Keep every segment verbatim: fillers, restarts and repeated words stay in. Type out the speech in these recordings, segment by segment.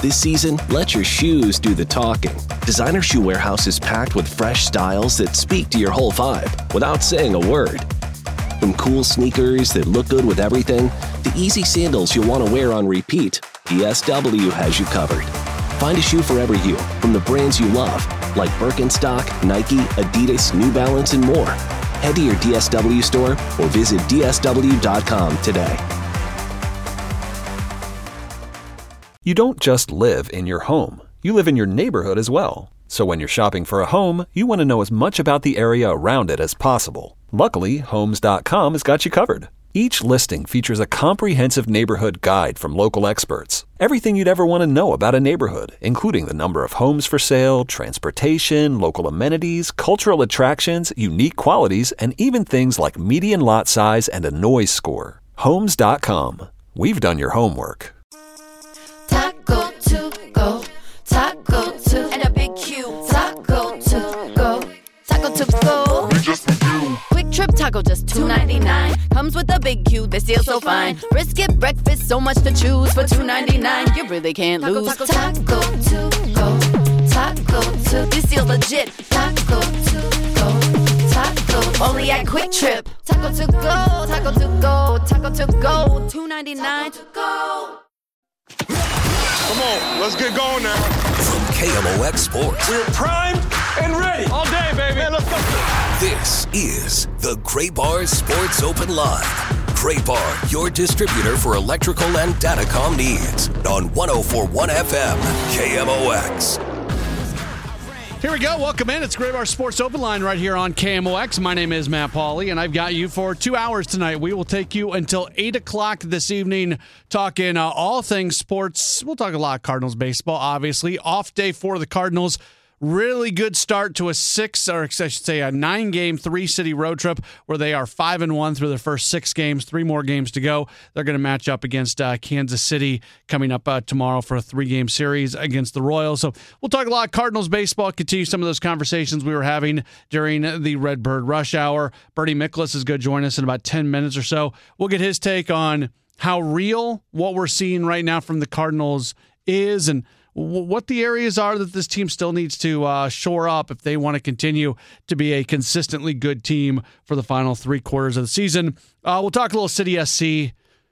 This season, let your shoes do the talking. Designer Shoe Warehouse is packed with fresh styles that speak to your whole vibe without saying a word. From cool sneakers that look good with everything to easy sandals you'll want to wear on repeat, D S W has you covered. Find a shoe for every you from the brands you love, like Birkenstock, Nike, Adidas, New Balance, and more. Head to your D S W store or visit D S W dot com today. You don't just live in your home. You live in your neighborhood as well. So when you're shopping for a home, you want to know as much about the area around it as possible. Luckily, Homes dot com has got you covered. Each listing features a comprehensive neighborhood guide from local experts. Everything you'd ever want to know about a neighborhood, including the number of homes for sale, transportation, local amenities, cultural attractions, unique qualities, and even things like median lot size and a noise score. Homes dot com. We've done your homework. Taco to go, taco to, and a big Q. Taco to go, taco to go. Just for you. Quick Trip Taco, just two ninety-nine. Comes with a big Q, they steal so fine. Brisket breakfast, so much to choose for two ninety-nine. You really can't taco, lose. Taco, taco to go, taco to. This deal's legit. Taco to go, taco. Only at Quick Trip. Taco to go, taco to go, taco to go. two ninety-nine. Taco to go. Come on, let's get going now. From K M O X Sports. We're primed and ready. All day, baby. Man, let's go. This is the Gray Bar Sports Open Live. Gray Bar, your distributor for electrical and datacom needs. On one oh four point one F M, K M O X. Here we go. Welcome in. It's Gray Bar Sports Open Line right here on K M O X. My name is Matt Pauley, and I've got you for two hours tonight. We will take you until eight o'clock this evening, talking uh, all things sports. We'll talk a lot of Cardinals baseball, obviously. Off day for the Cardinals. Really good start to a six, or I should say a nine-game, three-city road trip where they are five and one through their first six games. Three more games to go. They're going to match up against uh, Kansas City coming up uh, tomorrow for a three-game series against the Royals. So we'll talk a lot of Cardinals baseball. Continue some of those conversations we were having during the Redbird Rush Hour. Bertie Miklasz is going to join us in about ten minutes or so. We'll get his take on how real what we're seeing right now from the Cardinals is, and what the areas are that this team still needs to uh, shore up if they want to continue to be a consistently good team for the final three quarters of the season. Uh, we'll talk a little City S C.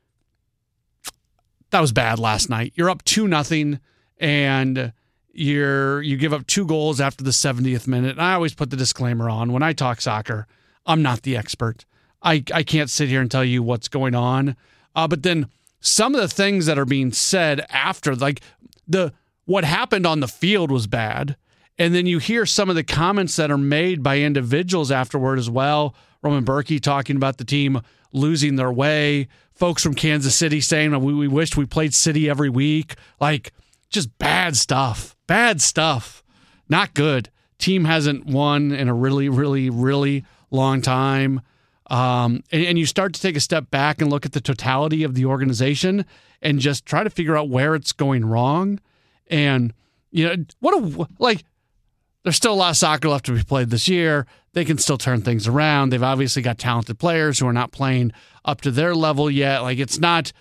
That was bad last night. You're up two nothing, and you're you give up two goals after the seventieth minute. And I always put the disclaimer on. When I talk soccer, I'm not the expert. I, I can't sit here and tell you what's going on. Uh, but then some of the things that are being said after, like the what happened on the field was bad. And then you hear some of the comments that are made by individuals afterward as well. Roman Berkey talking about the team losing their way. Folks from Kansas City saying, we, we wished we played City every week. Like, just bad stuff. Bad stuff. Not good. Team hasn't won in a really, really, really long time. Um, and, and you start to take a step back and look at the totality of the organization and just try to figure out where it's going wrong. And, you know, what a, like, there's still a lot of soccer left to be played this year. They can still turn things around. They've obviously got talented players who are not playing up to their level yet. Like, it's not,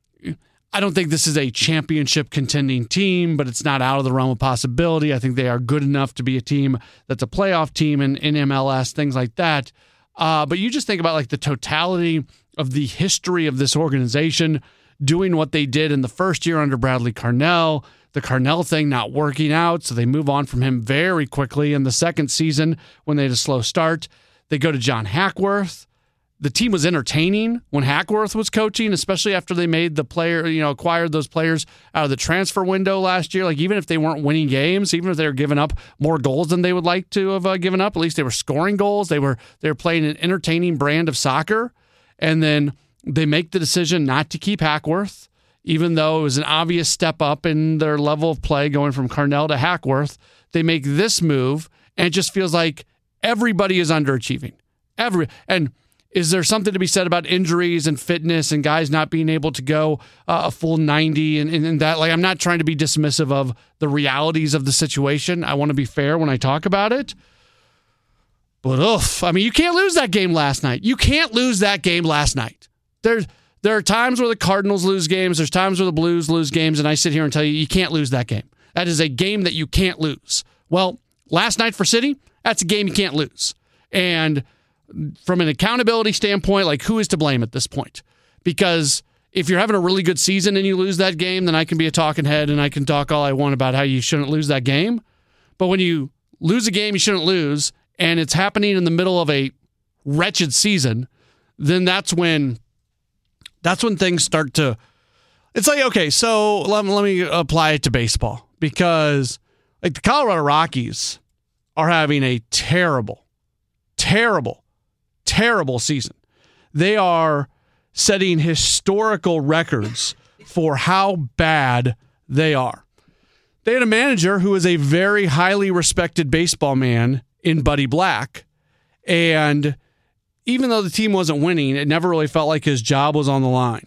I don't think this is a championship contending team, but it's not out of the realm of possibility. I think they are good enough to be a team that's a playoff team in, in M L S, things like that. Uh, but you just think about, like, the totality of the history of this organization doing what they did in the first year under Bradley Carnell, the Carnell thing not working out, so they move on from him very quickly. In the second season, when they had a slow start, they go to John Hackworth. The team was entertaining when Hackworth was coaching, especially after they made the player, you know, acquired those players out of the transfer window last year. Like, even if they weren't winning games, even if they were giving up more goals than they would like to have uh, given up, at least they were scoring goals. They were they were playing an entertaining brand of soccer. And then they make the decision not to keep Hackworth, even though it was an obvious step up in their level of play going from Carnell to Hackworth. They make this move, and it just feels like everybody is underachieving. Every and is there something to be said about injuries and fitness and guys not being able to go uh, a full ninety and, and, and that? Like, I'm not trying to be dismissive of the realities of the situation. I want to be fair when I talk about it. But oof, I mean, you can't lose that game last night. You can't lose that game last night. There's There are times where the Cardinals lose games. There's times where the Blues lose games, and I sit here and tell you, you can't lose that game. That is a game that you can't lose. Well, last night for City, that's a game you can't lose. And from an accountability standpoint, like, who is to blame at this point? Because if you're having a really good season and you lose that game, then I can be a talking head and I can talk all I want about how you shouldn't lose that game. But when you lose a game you shouldn't lose, and it's happening in the middle of a wretched season, then that's when that's when things start to, it's like, okay, so let, let me apply it to baseball, because like the Colorado Rockies are having a terrible, terrible, terrible season. They are setting historical records for how bad they are. They had a manager who was a very highly respected baseball man in Buddy Black, and even though the team wasn't winning, it never really felt like his job was on the line.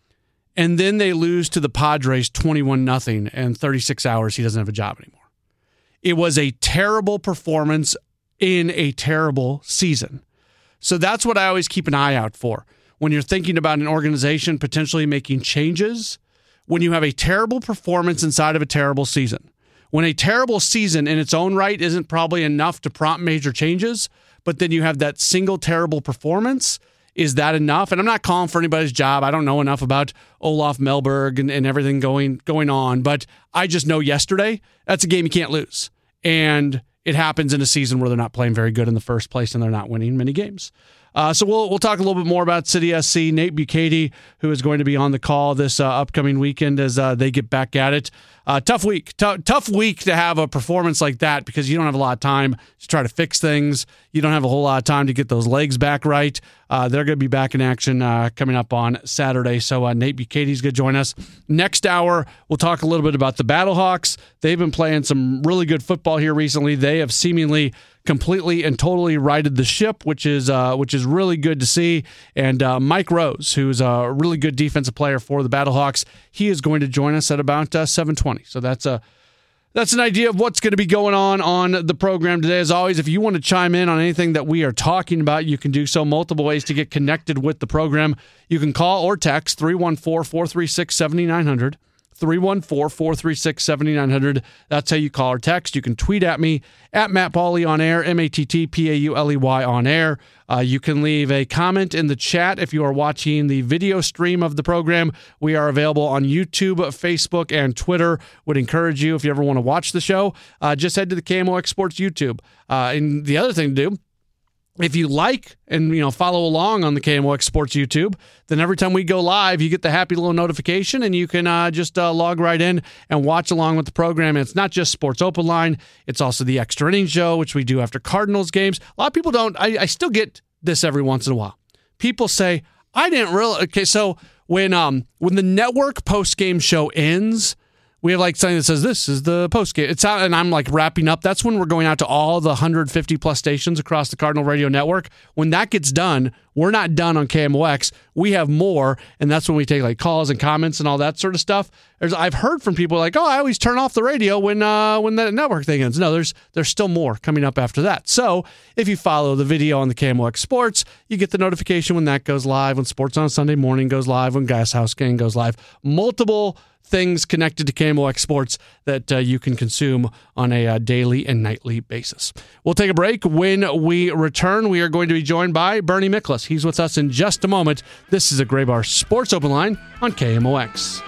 And then they lose to the Padres twenty-one nothing, and thirty-six hours he doesn't have a job anymore. It was a terrible performance in a terrible season. So that's what I always keep an eye out for. When you're thinking about an organization potentially making changes, when you have a terrible performance inside of a terrible season. When a terrible season in its own right isn't probably enough to prompt major changes, but then you have that single terrible performance, is that enough? And I'm not calling for anybody's job. I don't know enough about Olaf Melberg and, and everything going going on, but I just know yesterday, that's a game you can't lose. And it happens in a season where they're not playing very good in the first place and they're not winning many games. Uh, so we'll we'll talk a little bit more about City S C. Nate Bukaty, who is going to be on the call this uh, upcoming weekend as uh, they get back at it. Uh, tough week. T- tough week to have a performance like that, because you don't have a lot of time to try to fix things. You don't have a whole lot of time to get those legs back right. Uh, they're going to be back in action uh, coming up on Saturday. So uh, Nate Bukaty is going to join us. Next hour, we'll talk a little bit about the Battlehawks. They've been playing some really good football here recently. They have seemingly completely and totally righted the ship, which is uh, which is really good to see. And uh, Mike Rose, who's a really good defensive player for the Battlehawks, he is going to join us at about uh, seven twenty. So that's a that's an idea of what's going to be going on on the program today. As always, if you want to chime in on anything that we are talking about, you can do so. Multiple ways to get connected with the program. You can call or text three one four, four three six, seven nine zero zero. three one four, four three six, seven nine zero zero. That's how you call or text. You can tweet at me, at Matt Pauley on air, M A T T P A U L E Y on air. Uh, you can leave a comment in the chat if you are watching the video stream of the program. We are available on YouTube, Facebook, and Twitter. Would encourage you, if you ever want to watch the show, uh, just head to the K M O X Sports YouTube. Uh, and the other thing to do, if you like and you know follow along on the K M O X Sports YouTube, then every time we go live, you get the happy little notification, and you can uh, just uh, log right in and watch along with the program. And it's not just Sports Open Line; it's also the Extra Innings Show, which we do after Cardinals games. A lot of people don't. I, I still get this every once in a while. People say, "I didn't really." Okay, so when um when the network post game show ends, we have like something that says, this is the post game. It's out, and I'm like wrapping up. That's when we're going out to all the one hundred fifty plus stations across the Cardinal Radio Network. When that gets done, we're not done on K M O X. We have more, and that's when we take like calls and comments and all that sort of stuff. There's, I've heard from people like, oh, I always turn off the radio when uh, when the network thing ends. No, there's there's still more coming up after that. So if you follow the video on the K M O X Sports, you get the notification when that goes live, when Sports on Sunday Morning goes live, when Gas House Gang goes live. Multiple things connected to K M O X Sports that uh, you can consume on a uh, daily and nightly basis. We'll take a break. When we return, we are going to be joined by Bernie Miklasz. He's with us in just a moment. This is a Gray Bar Sports Open Line on K M O X.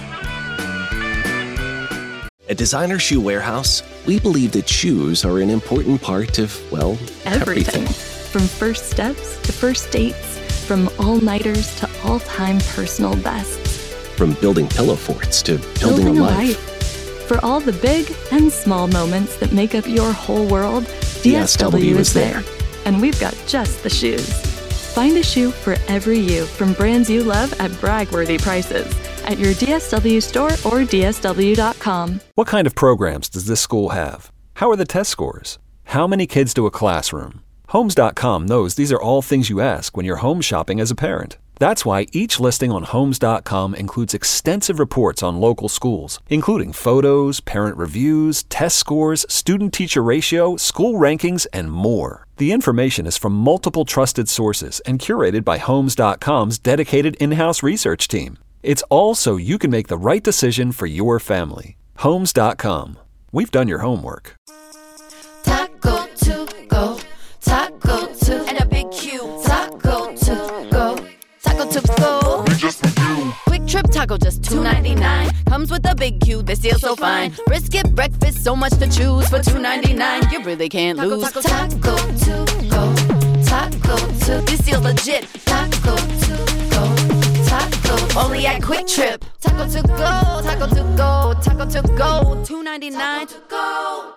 At Designer Shoe Warehouse, we believe that shoes are an important part of, well, everything. everything. From first steps to first dates, from all-nighters to all-time personal bests. From building pillow forts to building, building a, a life. life. For all the big and small moments that make up your whole world, D S W is there. And we've got just the shoes. Find a shoe for every you from brands you love at brag-worthy prices at your D S W store or D S W dot com. What kind of programs does this school have? How are the test scores? How many kids do a classroom? Homes dot com knows these are all things you ask when you're home shopping as a parent. That's why each listing on Homes dot com includes extensive reports on local schools, including photos, parent reviews, test scores, student-teacher ratio, school rankings, and more. The information is from multiple trusted sources and curated by Homes dot com's dedicated in-house research team. It's all so you can make the right decision for your family. Homes dot com. We've done your homework. Taco to go, taco to, and a big Q. Taco to go, taco to go. Quick Trip Taco, just two ninety-nine. Comes with a big Q, they steal so fine. Brisket breakfast, so much to choose for two ninety-nine. You really can't lose. Taco, taco to go, taco to. This deal's legit. Taco to go, taco. Only at Quick Trip. Taco to go, taco to go, taco to go. two ninety-nine to go.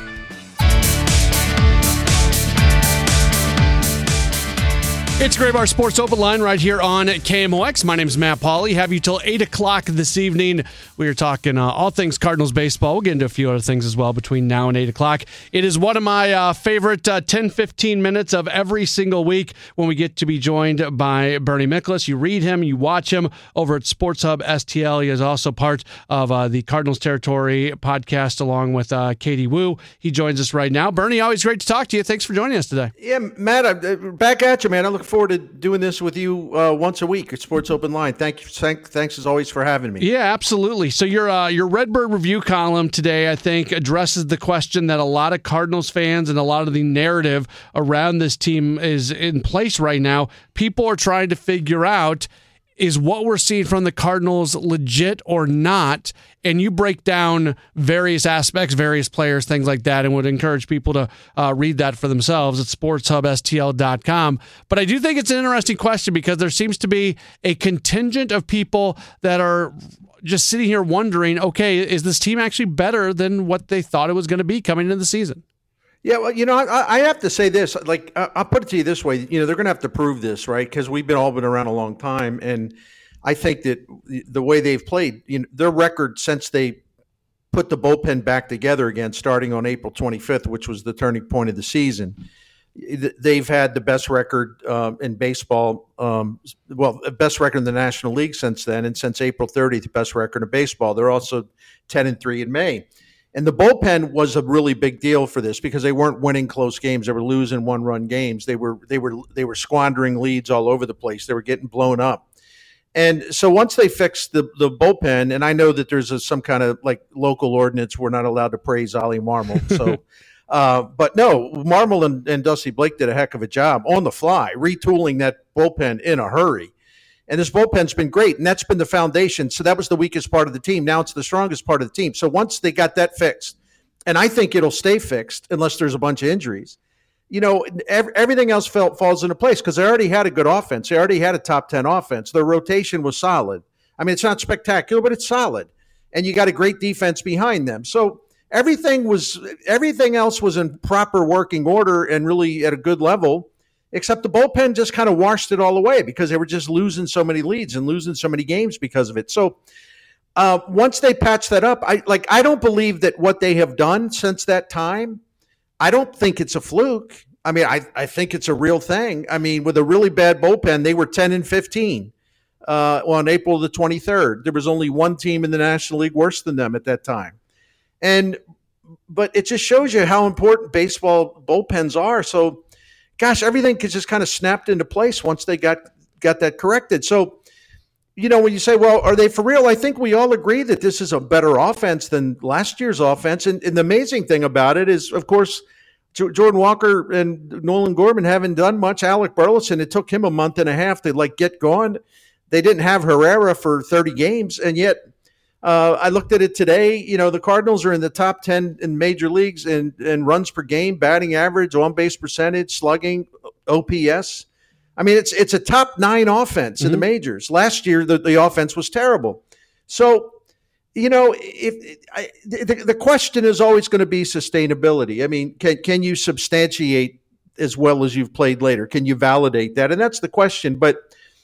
It's Gray Bar Sports Open Line right here on K M O X. My name is Matt Pauley. Have you till eight o'clock this evening. We are talking uh, all things Cardinals baseball. We'll get into a few other things as well between now and eight o'clock. It is one of my uh, favorite uh, ten, fifteen minutes of every single week when we get to be joined by Bernie Miklasz. You read him, you watch him over at Sports Hub S T L. He is also part of uh, the Cardinals Territory podcast along with uh, Katie Wu. He joins us right now. Bernie, always great to talk to you. Thanks for joining us today. Yeah, Matt, I'm back at you, man. I look forward to doing this with you uh, once a week at Sports Open Line. Thank you. Thank, thanks as always for having me. Yeah, absolutely. So your uh, your Redbird Review column today, I think, addresses the question that a lot of Cardinals fans and a lot of the narrative around this team is in place right now. People are trying to figure out, is what we're seeing from the Cardinals legit or not? And you break down various aspects, various players, things like that, and would encourage people to uh, read that for themselves at sports hub S T L dot com. But I do think it's an interesting question because there seems to be a contingent of people that are just sitting here wondering, okay, is this team actually better than what they thought it was going to be coming into the season? Yeah, well, you know, I, I have to say this. Like, I'll put it to you this way. You know, they're going to have to prove this, right? Because we've been all been around a long time, and I think that the way they've played, you know, their record since they put the bullpen back together again, starting on April twenty-fifth, which was the turning point of the season, they've had the best record um, in baseball. Um, well, best record in the National League since then, and since April thirtieth, the best record in baseball. They're also ten and three in May. And the bullpen was a really big deal for this because they weren't winning close games. They were losing one-run games. They were they were they were squandering leads all over the place. They were getting blown up. And so once they fixed the the bullpen, and I know that there's a, some kind of like local ordinance, we're not allowed to praise Ollie Marmol. So, uh, but no, Marmol and, and Dusty Blake did a heck of a job on the fly, retooling that bullpen in a hurry. And this bullpen's been great, and that's been the foundation. So that was the weakest part of the team. Now it's the strongest part of the team. So once they got that fixed, and I think it'll stay fixed unless there's a bunch of injuries, you know, every, everything else fell, falls into place because they already had a good offense. They already had a top ten offense. Their rotation was solid. I mean, it's not spectacular, but it's solid. And you got a great defense behind them. So everything was everything else was in proper working order and really at a good level. Except the bullpen just kind of washed it all away because they were just losing so many leads and losing so many games because of it. So uh, once they patched that up, I like I don't believe that what they have done since that time, I don't think it's a fluke. I mean, I, I think it's a real thing. I mean, with a really bad bullpen, they were ten and fifteen uh, on April the twenty-third. There was only one team in the National League worse than them at that time. And but it just shows you how important baseball bullpens are. So gosh, everything just kind of snapped into place once they got got that corrected. So, you know, when you say, well, are they for real? I think we all agree that this is a better offense than last year's offense. And, and the amazing thing about it is, of course, Jordan Walker and Nolan Gorman haven't done much. Alec Burleson, it took him a month and a half to, like, get going. They didn't have Herrera for thirty games, and yet uh, I looked at it today. You know, the Cardinals are in the top ten in major leagues in, in runs per game, batting average, on-base percentage, slugging, O P S. I mean, it's it's a top nine offense mm-hmm. in the majors. Last year, the, the offense was terrible. So, you know, if I, the, the question is always going to be sustainability. I mean, can can you substantiate as well as you've played later? Can you validate that? And that's the question. But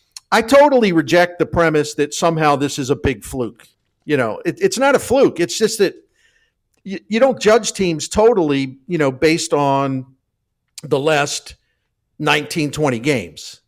I totally reject the premise that somehow this is a big fluke. You know, it, it's not a fluke. It's just that you, you don't judge teams totally, you know, based on the last nineteen, twenty games.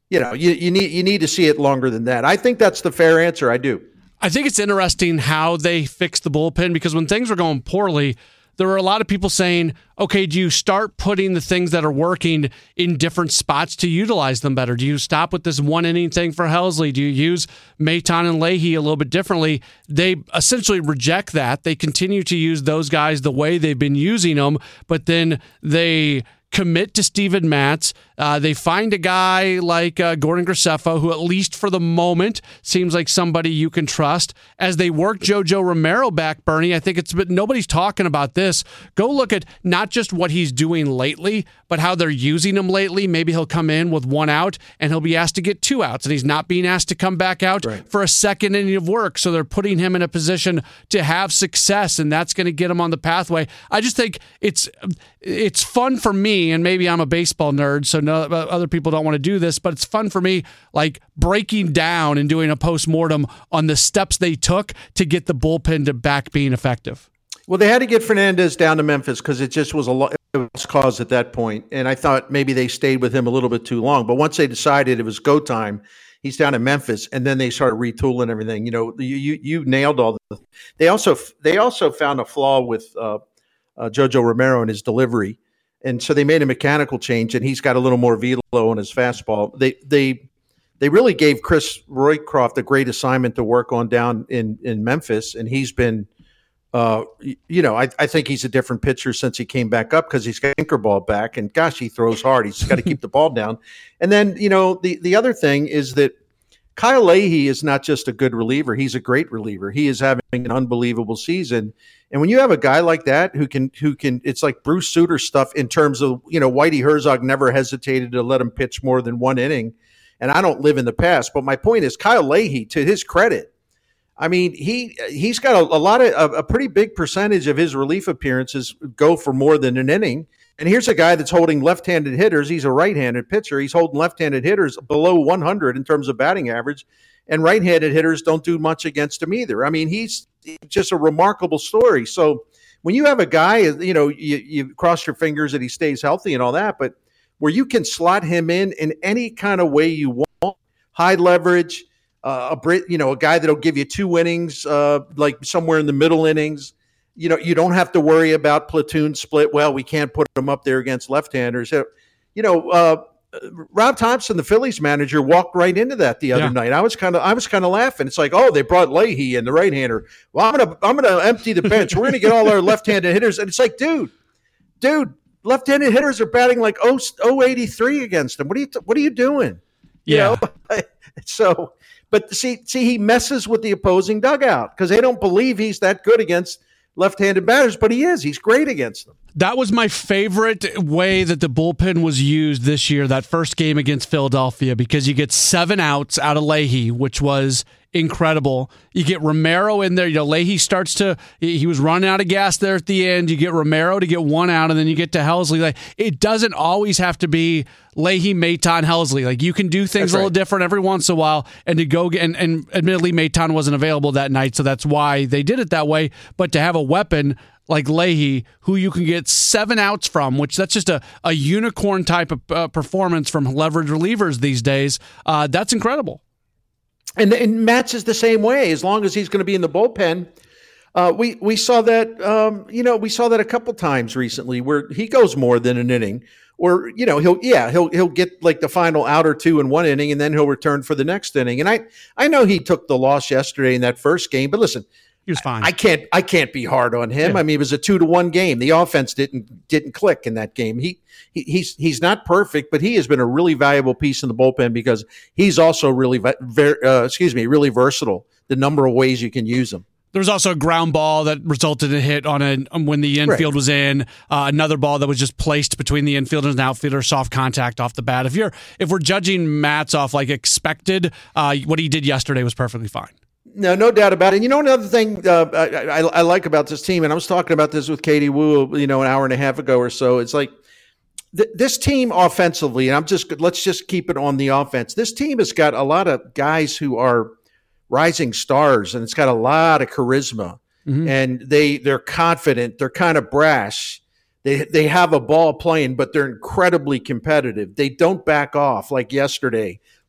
you know, you, you need you need to see it longer than that. I think that's the fair answer. I do. I think it's interesting how they fixed the bullpen, because when things were going poorly, there were a lot of people saying, okay, do you start putting the things that are working in different spots to utilize them better? Do you stop with this one inning thing for Helsley? Do you use Maton and Leahy a little bit differently? They essentially reject that. They continue to use those guys the way they've been using them, but then they commit to Steven Matz. Uh, they find a guy like uh, Gordon Graceffo, who at least for the moment seems like somebody you can trust. As they work JoJo Romero back, Bernie, I think it's but nobody's talking about this. Go look at not just what he's doing lately, but how they're using him lately. Maybe he'll come in with one out and he'll be asked to get two outs, and he's not being asked to come back out right. for a second inning of work. So they're putting him in a position to have success, and that's going to get him on the pathway. I just think it's it's fun for me, and maybe I'm a baseball nerd, so no, other people don't want to do this, but it's fun for me, like breaking down and doing a postmortem on the steps they took to get the bullpen to back being effective. Well, they had to get Fernandez down to Memphis because it just was a lost cause at that point, and I thought maybe they stayed with him a little bit too long. But once they decided it was go time, he's down in Memphis, and then they started retooling everything. You know, you you, you nailed all the. They also they also found a flaw with uh, uh, JoJo Romero in his delivery. And so they made a mechanical change, and he's got a little more velo on his fastball. They they they really gave Chris Roycroft a great assignment to work on down in, in Memphis, and he's been, uh, you know, I, I think he's a different pitcher since he came back up because he's got anchor ball back, and gosh, he throws hard. He's got to keep the ball down. And then, you know, the, the other thing is that Kyle Leahy is not just a good reliever. He's a great reliever. He is having an unbelievable season. And when you have a guy like that who can, who can, it's like Bruce Sutter stuff in terms of, you know, Whitey Herzog never hesitated to let him pitch more than one inning. And I don't live in the past, but my point is Kyle Leahy, to his credit, I mean, he, he's got a, a lot of, a, a pretty big percentage of his relief appearances go for more than an inning. And here's a guy that's holding left-handed hitters. He's a right-handed pitcher. He's holding left-handed hitters below one hundred in terms of batting average, and right-handed hitters don't do much against him either. I mean, he's just a remarkable story. So when you have a guy, you know, you, you cross your fingers that he stays healthy and all that, but where you can slot him in in any kind of way you want, high leverage, uh, a you know, a guy that'll give you two innings, uh, like somewhere in the middle innings. You know, you don't have to worry about platoon split. Well, we can't put them up there against left-handers. You know, uh, Rob Thompson, the Phillies manager, walked right into that the other yeah. night. I was kind of, I was kind of laughing. It's like, oh, they brought Leahy in, the right-hander. Well, I'm gonna, I'm gonna empty the bench. We're gonna get all our left-handed hitters, and it's like, dude, dude, left-handed hitters are batting like oh eighty-three against them. What are you, what are you doing? Yeah. You know? So, but see, see, he messes with the opposing dugout because they don't believe he's that good against left-handed batters, but he is. He's great against them. That was my favorite way that the bullpen was used this year, that first game against Philadelphia, because you get seven outs out of Leahy, which was incredible. You get Romero in there. You know, Leahy starts to, he was running out of gas there at the end. You get Romero to get one out, and then you get to Helsley. Like, it doesn't always have to be Leahy, Maton, Helsley. Like, you can do things that's a little right. different every once in a while, and to go get, and, and admittedly, Maton wasn't available that night, so that's why they did it that way. But to have a weapon like Leahy, who you can get seven outs from, which that's just a, a unicorn type of uh, performance from leverage relievers these days, uh, that's incredible. And, and Matz is the same way. As long as he's going to be in the bullpen, uh, we we saw that. Um, you know, we saw that a couple times recently where he goes more than an inning, or you know, he'll yeah he'll he'll get like the final out or two in one inning, and then he'll return for the next inning. And I I know he took the loss yesterday in that first game, but listen, he was fine. I, I can't I can't be hard on him. Yeah. I mean, it was a two to one game. The offense didn't didn't click in that game. He. He, he's he's not perfect, but he has been a really valuable piece in the bullpen because he's also really ver, uh, excuse me really versatile. The number of ways you can use him. There was also a ground ball that resulted in a hit on a when the infield right. was in. Uh, another ball that was just placed between the infielder and the outfielder, soft contact off the bat. If you're if we're judging Matz off like expected, uh, what he did yesterday was perfectly fine. No, no doubt about it. And you know, another thing uh, I, I, I like about this team, and I was talking about this with Katie Wu, you know, an hour and a half ago or so. It's like, this team offensively, and I'm just let's just keep it on the offense. This team has got a lot of guys who are rising stars, and it's got a lot of charisma. Mm-hmm. And they they're confident. They're kind of brash. They they have a ball playing, but they're incredibly competitive. They don't back off like yesterday.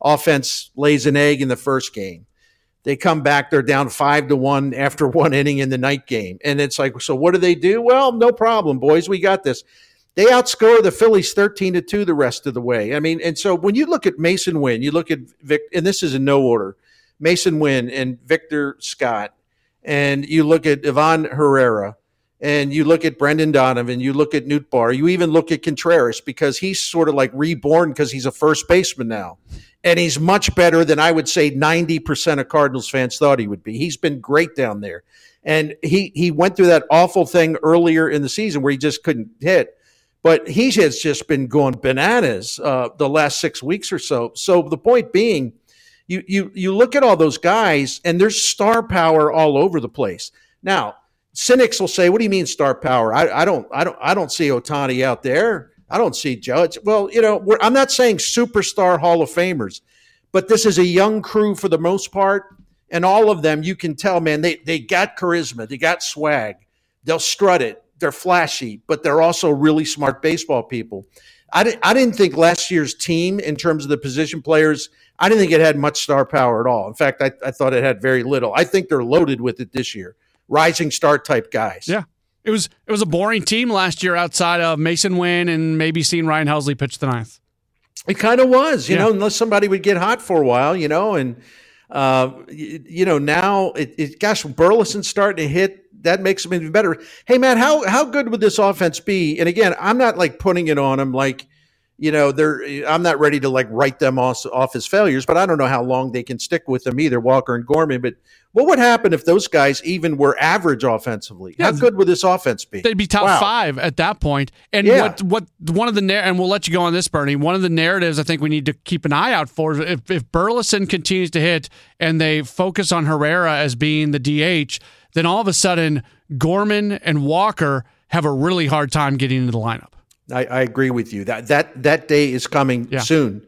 offense lays an egg in the first game. They come back, they're down five to one after one inning in the night game. And it's like, so what do they do? Well, no problem, boys. We got this. They outscore the Phillies thirteen to two the rest of the way. I mean, and so when you look at Mason Wynn, you look at Vic, and this is in no order, Mason Wynn and Victor Scott, and you look at Ivan Herrera, and you look at Brendan Donovan, you look at Newt Barr, you even look at Contreras because he's sort of like reborn because he's a first baseman now. And he's much better than I would say ninety percent of Cardinals fans thought he would be. He's been great down there. And he he went through that awful thing earlier in the season where he just couldn't hit. But he has just been going bananas uh, the last six weeks or so. So the point being, you you you look at all those guys, and there's star power all over the place. Now, cynics will say, "What do you mean star power? I, I don't I don't I don't see Ohtani out there. I don't see Judge." Well, you know, we're, I'm not saying superstar Hall of Famers, but this is a young crew for the most part, and all of them, you can tell, man, they they got charisma, they got swag, they'll strut it. They're flashy, but they're also really smart baseball people. I didn't, I didn't think last year's team, in terms of the position players, I didn't think it had much star power at all. In fact, I, I thought it had very little. I think they're loaded with it this year. Rising star type guys. Yeah. It was it was a boring team last year outside of Mason Wynn and maybe seeing Ryan Helsley pitch the ninth. It kind of was, you yeah. know, unless somebody would get hot for a while, you know, and, uh, you, you know, now, it, it gosh, Burleson's starting to hit. That makes them even better. Hey, Matt, how how good would this offense be? And again, I'm not like putting it on them like, you know, they're. I'm not ready to like write them off, off as failures, but I don't know how long they can stick with them either, Walker and Gorman. But what would happen if those guys even were average offensively? Yeah, how good would this offense be? They'd be top wow. five at that point. And yeah. what what one of the and we'll let you go on this, Bernie. One of the narratives I think we need to keep an eye out for is if if Burleson continues to hit and they focus on Herrera as being the D H, then all of a sudden Gorman and Walker have a really hard time getting into the lineup. I, I agree with you. That that that day is coming yeah. soon.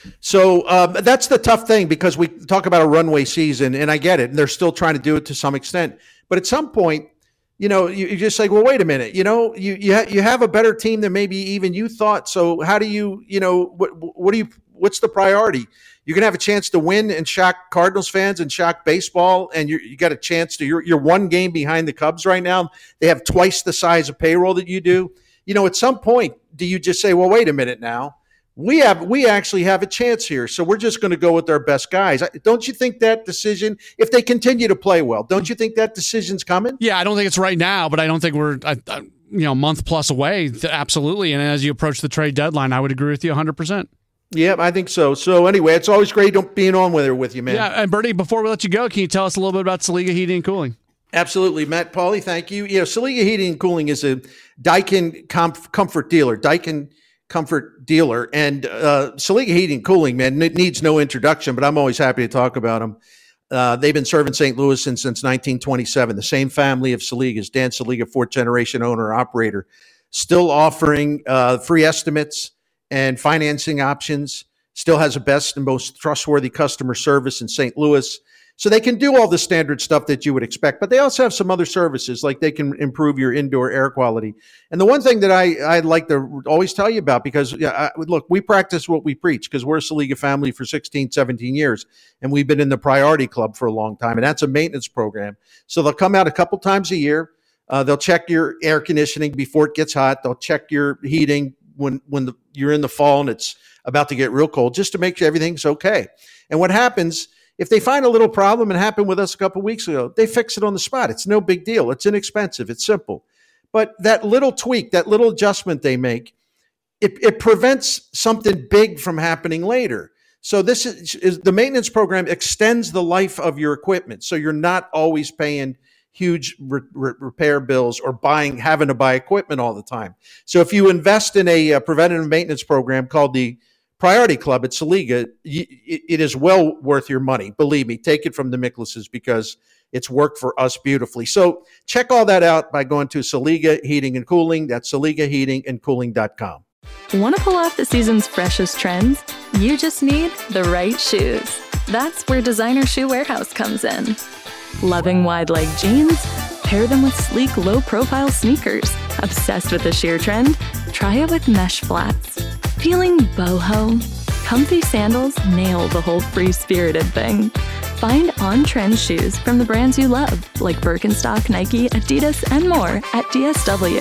So um, that's the tough thing because we talk about a runway season, and I get it, and they're still trying to do it to some extent. But at some point, you know, you, you just say, well, wait a minute. You know, you you, ha- you have a better team than maybe even you thought. So how do you, you know, what what do you? What's the priority? You're gonna have a chance to win and shock Cardinals fans and shock baseball, and you're, you got a chance to. You're, you're one game behind the Cubs right now. They have twice the size of payroll that you do. You know, at some point, do you just say, well, wait a minute now? We have we actually have a chance here, so we're just going to go with our best guys. Don't you think that decision, if they continue to play well, don't you think that decision's coming? Yeah, I don't think it's right now, but I don't think we're I, I, you know a month plus away. Absolutely, and as you approach the trade deadline, I would agree with you one hundred percent. Yeah, I think so. So anyway, it's always great being on with her with you, man. Yeah, and Bertie, before we let you go, can you tell us a little bit about Saliga Heating and Cooling? Absolutely, Matt Pauly, thank you. You know, Saliga Heating and Cooling is a Daikin comf- comfort dealer, Daikin comfort dealer, and uh, Saliga Heating and Cooling, man, it needs no introduction, but I'm always happy to talk about them. Uh, they've been serving Saint Louis since, since nineteen twenty-seven. The same family of Saligas, Dan Saliga, fourth generation owner operator, still offering uh, free estimates and financing options. Still has the best and most trustworthy customer service in Saint Louis. So they can do all the standard stuff that you would expect, but they also have some other services, like they can improve your indoor air quality. And the one thing that I, I'd like to always tell you about, because yeah, I, look, we practice what we preach because we're a Saliga family for sixteen, seventeen years, and we've been in the Priority Club for a long time, and that's a maintenance program. So they'll come out a couple times a year. Uh, they'll check your air conditioning before it gets hot. They'll check your heating when, when the, you're in the fall and it's about to get real cold, just to make sure everything's okay. And what happens, if they find a little problem, and happened with us a couple of weeks ago, they fix it on the spot. It's no big deal. It's inexpensive. It's simple. But that little tweak, that little adjustment they make, it, it prevents something big from happening later. So this is, is the maintenance program extends the life of your equipment. So you're not always paying huge re- re- repair bills or buying, having to buy equipment all the time. So if you invest in a, a preventative maintenance program called the Priority Club at Saliga, it is well worth your money. Believe me, take it from the Miklases because it's worked for us beautifully. So check all that out by going to Saliga Heating and Cooling. That's saliga heating and cooling dot com. Want to pull off the season's freshest trends? You just need the right shoes. That's where Designer Shoe Warehouse comes in. Loving wide leg jeans? Pair them with sleek, low-profile sneakers. Obsessed with the sheer trend? Try it with mesh flats. Feeling boho? Comfy sandals nail the whole free-spirited thing. Find on-trend shoes from the brands you love, like Birkenstock, Nike, Adidas, and more at D S W.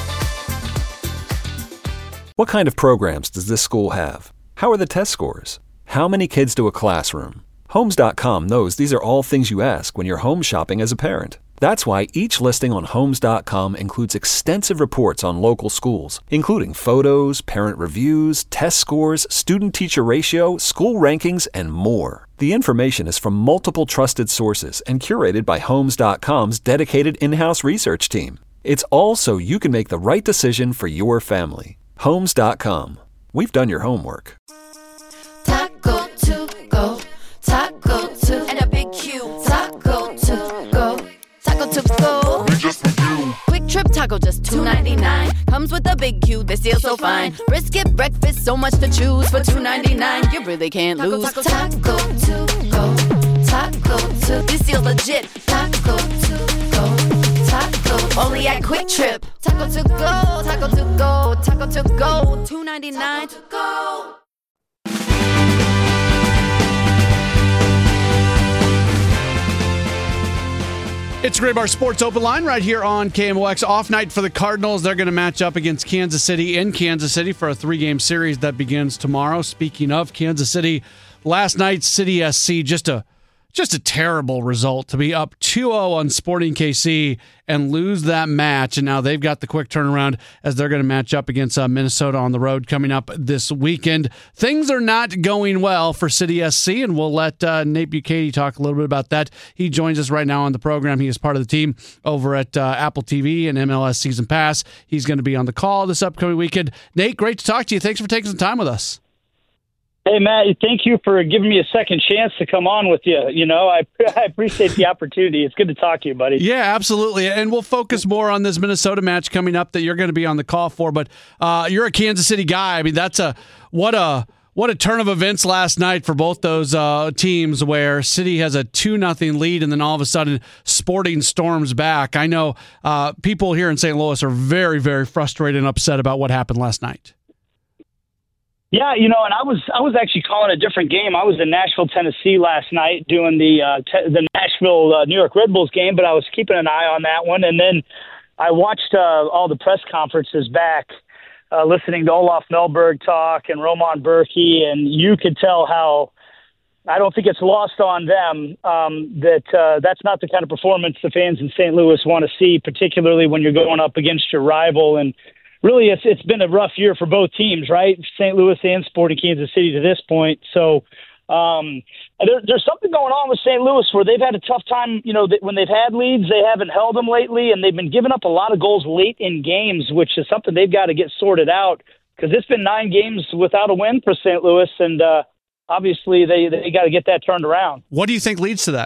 What kind of programs does this school have? How are the test scores? How many kids do a classroom? Homes dot com knows these are all things you ask when you're home shopping as a parent. That's why each listing on Homes dot com includes extensive reports on local schools, including photos, parent reviews, test scores, student-teacher ratio, school rankings, and more. The information is from multiple trusted sources and curated by Homes dot com's dedicated in-house research team. It's all so you can make the right decision for your family. Homes dot com. We've done your homework. Taco to go, taco to, and a big Q. Taco to go, taco to go. Quick Trip Taco just two ninety-nine. Comes with a big Q, they steal so fine. Brisket breakfast, so much to choose for two ninety-nine. You really can't lose. Taco, taco to go, taco to. This deal's legit. Taco to go, taco. Only at Quick Trip. Taco to go, taco to go, taco to go. two ninety-nine to go. It's Gray Bar Sports Open Line right here on K M O X. Off night for the Cardinals. They're going to match up against Kansas City in Kansas City for a three-game series that begins tomorrow. Speaking of Kansas City, last night, City S C, just a just a terrible result to be up two oh on Sporting K C and lose that match. And now they've got the quick turnaround as they're going to match up against uh, Minnesota on the road coming up this weekend. Things are not going well for City S C, and we'll let uh, Nate Bukaty talk a little bit about that. He joins us right now on the program. He is part of the team over at uh, Apple T V and M L S Season Pass. He's going to be on the call this upcoming weekend. Nate, great to talk to you. Thanks for taking some time with us. Hey, Matt, thank you for giving me a second chance to come on with you. You know, I, I appreciate the opportunity. It's good to talk to you, buddy. Yeah, absolutely. And we'll focus more on this Minnesota match coming up that you're going to be on the call for. But uh, you're a Kansas City guy. I mean, that's a what a what a turn of events last night for both those uh, teams, where City has a two nothing lead and then all of a sudden Sporting storms back. I know uh, people here in Saint Louis are very, very frustrated and upset about what happened last night. Yeah, you know, and I was I was actually calling a different game. I was in Nashville, Tennessee last night doing the uh, te- the Nashville uh, New York Red Bulls game, but I was keeping an eye on that one. And then I watched uh, all the press conferences back, uh, listening to Olaf Melberg talk and Roman Berkey, and you could tell how I don't think it's lost on them um, that uh, that's not the kind of performance the fans in Saint Louis want to see, particularly when you're going up against your rival. And really, it's it's been a rough year for both teams, right? Saint Louis and Sporting Kansas City to this point. So um, there, there's something going on with Saint Louis where they've had a tough time. You know, that when they've had leads, they haven't held them lately, and they've been giving up a lot of goals late in games, which is something they've got to get sorted out, because it's been nine games without a win for Saint Louis, and uh, obviously they they got to get that turned around. What do you think leads to that?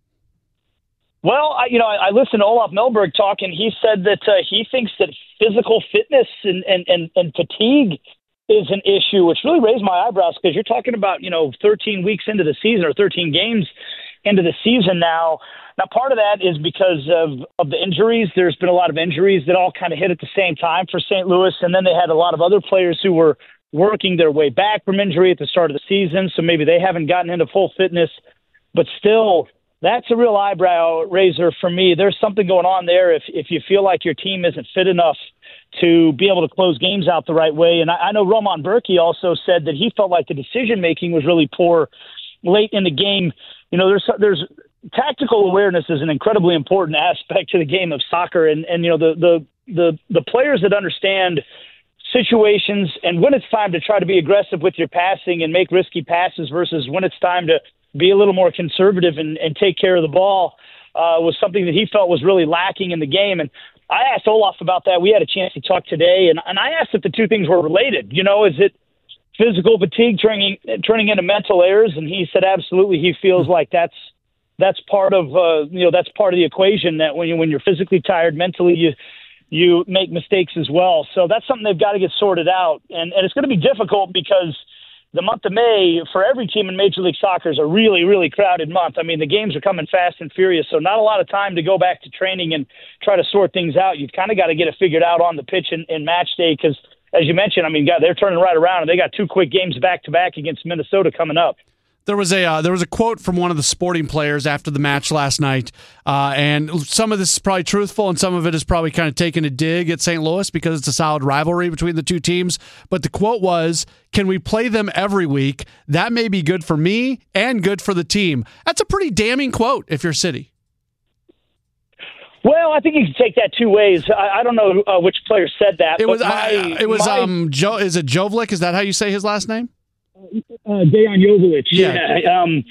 Well, I, you know, I, I listened to Olaf Melberg talk, and he said that uh, he thinks that physical fitness and, and, and, and fatigue is an issue, which really raised my eyebrows, because you're talking about, you know, thirteen weeks into the season or thirteen games into the season now. Now, part of that is because of, of the injuries. There's been a lot of injuries that all kind of hit at the same time for Saint Louis, and then they had a lot of other players who were working their way back from injury at the start of the season, so maybe they haven't gotten into full fitness, but still – that's a real eyebrow raiser for me. There's something going on there if if you feel like your team isn't fit enough to be able to close games out the right way. And I, I know Roman Berkey also said that he felt like the decision-making was really poor late in the game. You know, there's there's tactical awareness is an incredibly important aspect to the game of soccer. And, and you know, the, the, the, the players that understand situations and when it's time to try to be aggressive with your passing and make risky passes versus when it's time to be a little more conservative and, and take care of the ball uh, was something that he felt was really lacking in the game. And I asked Olaf about that. We had a chance to talk today, and, and I asked if the two things were related. You know, is it physical fatigue turning turning into mental errors? And he said absolutely. He feels like that's that's part of uh, you know that's part of the equation. That when you when you're physically tired, mentally you you make mistakes as well. So that's something they've got to get sorted out, and and it's going to be difficult because the month of May for every team in Major League Soccer is a really, really crowded month. I mean, the games are coming fast and furious, so not a lot of time to go back to training and try to sort things out. You've kind of got to get it figured out on the pitch in, in match day, because as you mentioned, I mean, God, they're turning right around, and they got two quick games back to back against Minnesota coming up. There was a uh, there was a quote from one of the Sporting players after the match last night, uh, and some of this is probably truthful, and some of it is probably kind of taking a dig at Saint Louis because it's a solid rivalry between the two teams. But the quote was, "Can we play them every week? That may be good for me and good for the team." That's a pretty damning quote if you're City. Well, I think you can take that two ways. I, I don't know uh, which player said that. It was my, I, it was my, um Joe. Is it Jovlik? Is that how you say his last name? Uh, Dejan Joveljic. Yeah. yeah. Um,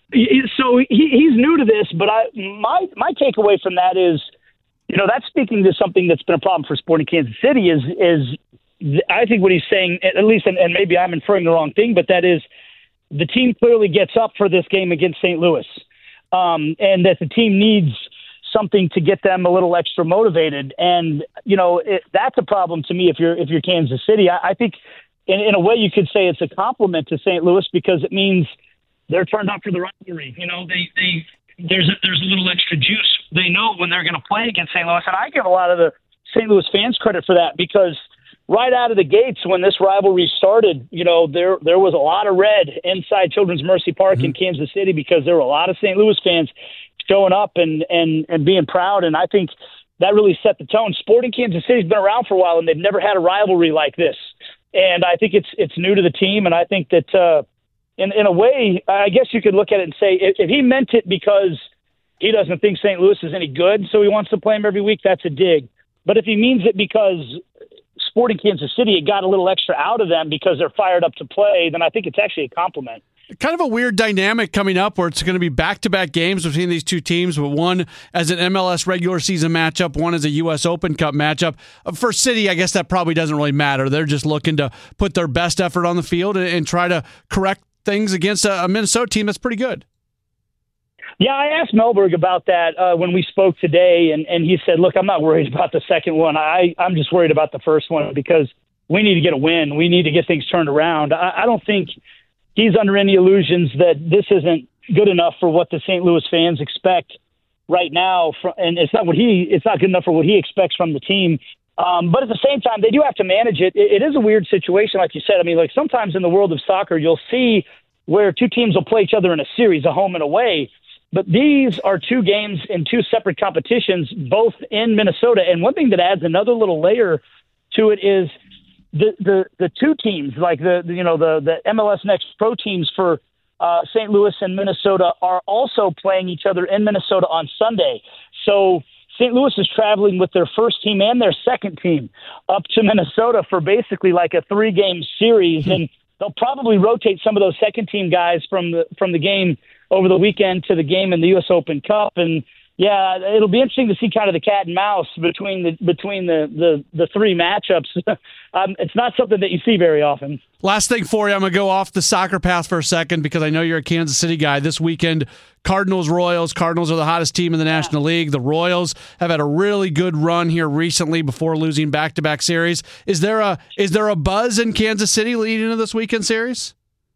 so he, he's new to this, but I my my takeaway from that is, you know, that's speaking to something that's been a problem for Sporting Kansas City. Is is I think what he's saying, at least, and, and maybe I'm inferring the wrong thing, but that is the team clearly gets up for this game against Saint Louis, um, and that the team needs something to get them a little extra motivated. And you know, it, that's a problem to me if you're if you're Kansas City. I, I think. In, in a way, you could say it's a compliment to Saint Louis because it means they're turned up for the rivalry. You know, they, they there's a, there's a little extra juice. They know when they're going to play against Saint Louis, and I give a lot of the Saint Louis fans credit for that because right out of the gates when this rivalry started, you know, there there was a lot of red inside Children's Mercy Park mm-hmm. in Kansas City because there were a lot of Saint Louis fans showing up and and and being proud, and I think that really set the tone. Sporting Kansas City's been around for a while, and they've never had a rivalry like this. And I think it's it's new to the team, and I think that uh, in in a way, I guess you could look at it and say if, if he meant it because he doesn't think Saint Louis is any good, so he wants to play him every week, that's a dig. But if he means it because Sporting Kansas City it got a little extra out of them because they're fired up to play, then I think it's actually a compliment. Kind of a weird dynamic coming up where it's going to be back-to-back games between these two teams, but one as an M L S regular season matchup, one as a U S Open Cup matchup. For City, I guess that probably doesn't really matter. They're just looking to put their best effort on the field and, and try to correct things against a, a Minnesota team that's pretty good. Yeah, I asked Melberg about that uh, when we spoke today, and, and he said, look, I'm not worried about the second one. I, I'm just worried about the first one because we need to get a win. We need to get things turned around. I, I don't think he's under any illusions that this isn't good enough for what the Saint Louis fans expect right now, and it's not what he it's not good enough for what he expects from the team. Um, but at the same time, they do have to manage it. it. It is a weird situation, like you said. I mean, like sometimes in the world of soccer, you'll see where two teams will play each other in a series, a home and away. But these are two games in two separate competitions, both in Minnesota. And one thing that adds another little layer to it is The, the the two teams, like the, the you know the the M L S Next Pro teams for uh, Saint Louis and Minnesota, are also playing each other in Minnesota on Sunday. So Saint Louis is traveling with their first team and their second team up to Minnesota for basically like a three game series, and they'll probably rotate some of those second team guys from the from the game over the weekend to the game in the U S Open Cup. And yeah, it'll be interesting to see kind of the cat and mouse between the between the the, the three matchups. um, it's not something that you see very often. Last thing for you, I'm going to go off the soccer path for a second because I know you're a Kansas City guy. This weekend, Cardinals-Royals. Cardinals are the hottest team in the National League. The Royals have had a really good run here recently before losing back-to-back series. Is there a is there a buzz in Kansas City leading into this weekend series?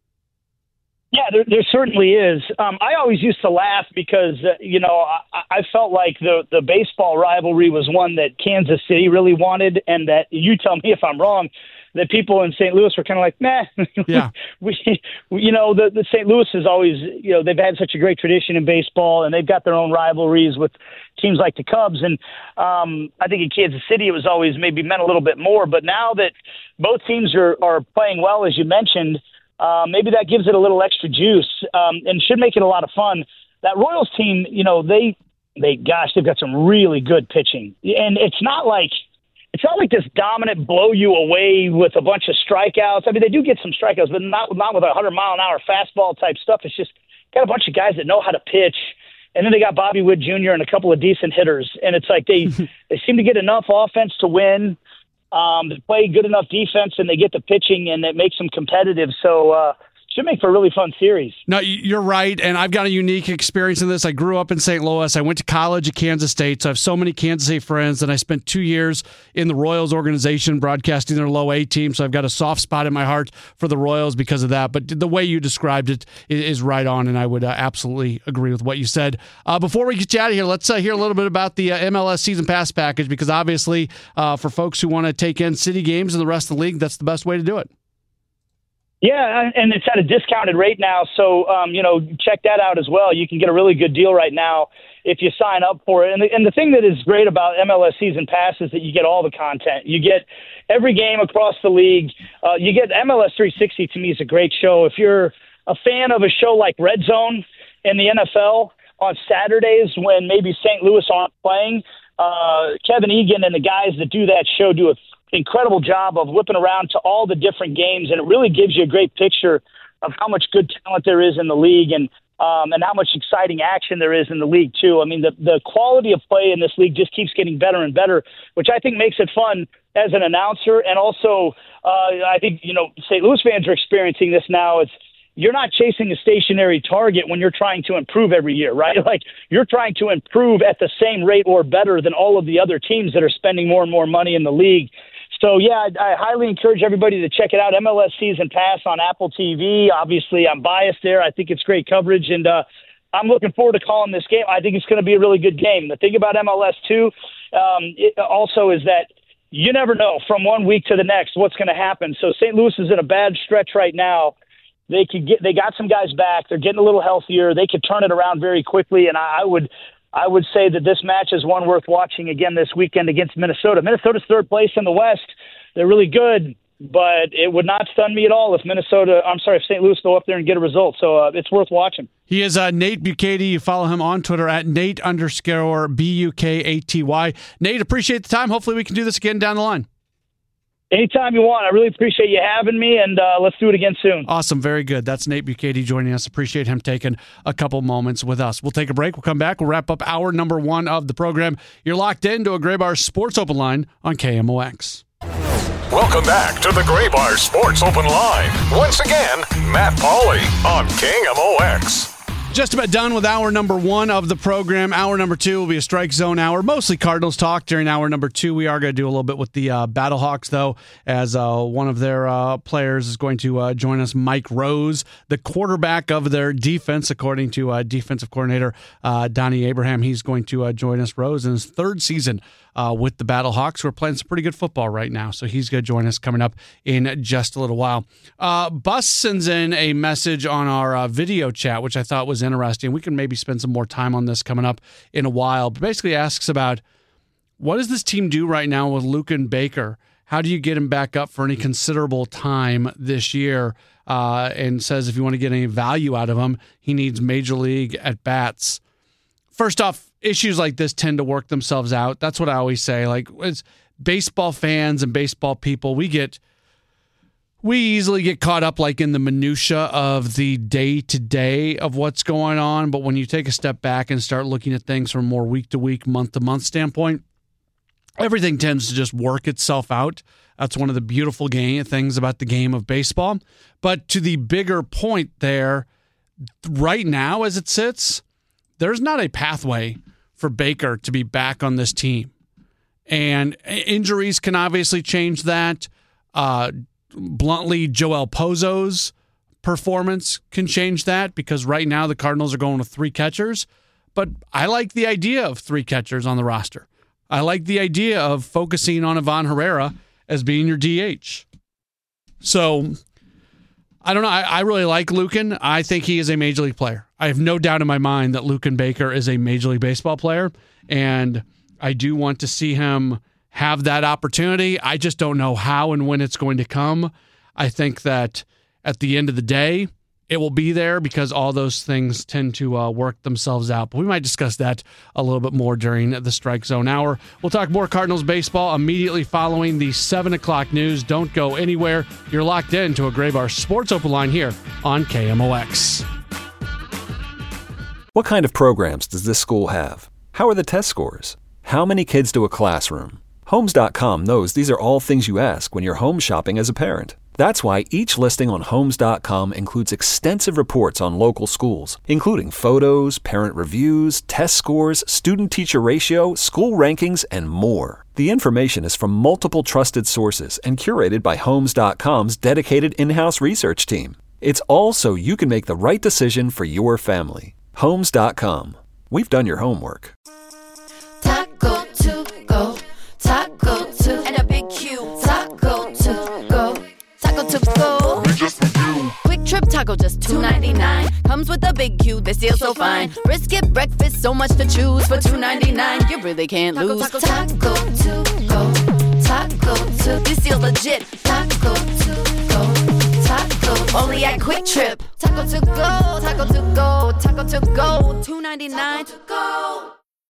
Yeah, there, there certainly is. Um, I always used to laugh because, uh, you know, I, I felt like the, the baseball rivalry was one that Kansas City really wanted, and that, you tell me if I'm wrong, that people in Saint Louis were kind of like, nah. Yeah. we, we, you know, the, the Saint Louis is always, you know, they've had such a great tradition in baseball, and they've got their own rivalries with teams like the Cubs. And um, I think in Kansas City it was always maybe meant a little bit more. But now that both teams are, are playing well, as you mentioned, Uh, maybe that gives it a little extra juice um, and should make it a lot of fun. That Royals team, you know, they, they, gosh, they've got some really good pitching, and it's not like it's not like this dominant blow you away with a bunch of strikeouts. I mean, they do get some strikeouts, but not not with a hundred mile an hour fastball type stuff. It's just got a bunch of guys that know how to pitch, and then they got Bobby Wood Junior and a couple of decent hitters, and it's like they they seem to get enough offense to win. Um, they play good enough defense, and they get the pitching, and it makes them competitive. So uh, should make for a really fun series. No, you're right, and I've got a unique experience in this. I grew up in Saint Louis. I went to college at Kansas State, so I have so many Kansas State friends, and I spent two years in the Royals organization broadcasting their low A team, so I've got a soft spot in my heart for the Royals because of that. But the way you described it is right on, and I would uh, absolutely agree with what you said. Uh, before we get you out of here, let's uh, hear a little bit about the uh, M L S Season Pass package, because obviously uh, for folks who want to take in city games and the rest of the league, that's the best way to do it. Yeah, and it's at a discounted rate now, so um, you know, check that out as well. You can get a really good deal right now if you sign up for it. And the, and the thing that is great about M L S Season Pass is that you get all the content. You get every game across the league. Uh, you get M L S three sixty. To me, is a great show. If you're a fan of a show like Red Zone in the N F L on Saturdays when maybe Saint Louis aren't playing, uh, Kevin Egan and the guys that do that show do a incredible job of whipping around to all the different games, and it really gives you a great picture of how much good talent there is in the league, and um, and how much exciting action there is in the league too. I mean, the the quality of play in this league just keeps getting better and better, which I think makes it fun as an announcer. And also, uh, I think, you know, Saint Louis fans are experiencing this now. It's you're not chasing a stationary target when you're trying to improve every year, right? Like, you're trying to improve at the same rate or better than all of the other teams that are spending more and more money in the league. So, yeah, I, I highly encourage everybody to check it out. M L S Season Pass on Apple T V. Obviously, I'm biased there. I think it's great coverage, and uh, I'm looking forward to calling this game. I think it's going to be a really good game. The thing about M L S, too, um, it also is that you never know from one week to the next what's going to happen. So Saint Louis is in a bad stretch right now. They could get. They got some guys back. They're getting a little healthier. They could turn it around very quickly, and I, I would – I would say that this match is one worth watching again this weekend against Minnesota. Minnesota's third place in the West. They're really good, but it would not stun me at all if Minnesota, I'm sorry, if Saint Louis go up there and get a result. So uh, it's worth watching. He is uh, Nate Bukaty. You follow him on Twitter at Nate underscore B U K A T Y. Nate, appreciate the time. Hopefully we can do this again down the line. Anytime you want. I really appreciate you having me, and uh, let's do it again soon. Awesome. Very good. That's Nate Bukaty joining us. Appreciate him taking a couple moments with us. We'll take a break. We'll come back. We'll wrap up hour number one of the program. You're locked into a Gray Bar Sports Open Line on K M O X. Welcome back to the Gray Bar Sports Open Line. Once again, Matt Pauley on K M O X. Just about done with hour number one of the program. Hour number two will be a strike zone hour, mostly Cardinals talk during hour number two. We are going to do a little bit with the uh, Battlehawks, though, as uh, one of their uh, players is going to uh, join us, Mike Rose, the quarterback of their defense, according to uh, defensive coordinator uh, Donnie Abraham. He's going to uh, join us, Rose, in his third season Uh, with the Battlehawks, who are playing some pretty good football right now. So he's going to join us coming up in just a little while. Uh, Bus sends in a message on our uh, video chat, which I thought was interesting. We can maybe spend some more time on this coming up in a while. But basically asks about, what does this team do right now with Luken Baker? How do you get him back up for any considerable time this year? Uh, and says if you want to get any value out of him, he needs major league at-bats. First off, issues like this tend to work themselves out. That's what I always say. Like, as baseball fans and baseball people, we get we easily get caught up like in the minutia of the day-to-day of what's going on. But when you take a step back and start looking at things from a more week-to-week, month-to-month standpoint, everything tends to just work itself out. That's one of the beautiful game things about the game of baseball. But to the bigger point there, right now as it sits, there's not a pathway for Baker to be back on this team. And injuries can obviously change that. Uh, bluntly, Joel Pozo's performance can change that, because right now the Cardinals are going with three catchers. But I like the idea of three catchers on the roster. I like the idea of focusing on Ivan Herrera as being your D H. So I don't know. I, I really like Luken. I think he is a Major League player. I have no doubt in my mind that Luken Baker is a Major League Baseball player, and I do want to see him have that opportunity. I just don't know how and when it's going to come. I think that at the end of the day, it will be there because all those things tend to uh, work themselves out. But we might discuss that a little bit more during the Strike Zone Hour. We'll talk more Cardinals baseball immediately following the seven o'clock news. Don't go anywhere. You're locked into a Gray Bar Sports Open Line here on K M O X. What kind of programs does this school have? How are the test scores? How many kids to a classroom? Homes dot com knows these are all things you ask when you're home shopping as a parent. That's why each listing on Homes dot com includes extensive reports on local schools, including photos, parent reviews, test scores, student-teacher ratio, school rankings, and more. The information is from multiple trusted sources and curated by Homes dot com's dedicated in-house research team. It's all so you can make the right decision for your family. Homes dot com. We've done your homework. Taco to go, taco to, and a big Q. Taco to go, taco to go. Quick Trip Taco, just two ninety-nine. Comes with a big Q, this deal so fine. Brisket breakfast, so much to choose for two ninety-nine. You really can't lose. Taco, taco, taco to go, taco to. This deal legit. Taco to go, taco. Only at Quick Trip. Taco to go, taco to go, taco to go. two ninety-nine. Taco to go.